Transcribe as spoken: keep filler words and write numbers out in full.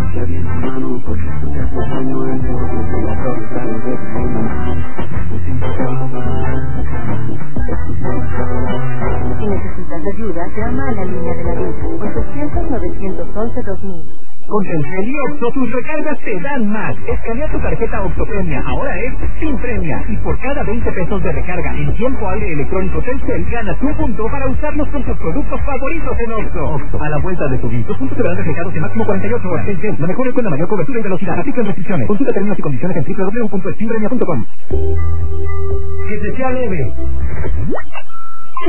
Si necesitas ayuda, llama a la línea de la vida, ochocientos, novecientos once, dos mil. Con Telcel y Oxxo, tus recargas te dan más. Escanea tu tarjeta Oxxo Premia, ahora es sin premia. Y por cada veinte pesos de recarga en tiempo aire electrónico Telcel, ganas un punto para usarlos con tus productos favoritos en Oxxo. Oxxo, a la vuelta de tu vida. Los puntos te verán reflejados en máximo cuarenta y ocho horas. Telcel, la mejor red con la mayor cobertura y velocidad. Aplican restricciones. Consulta términos y condiciones en doble u doble u doble u punto eximpremia punto com. Que te sea leve.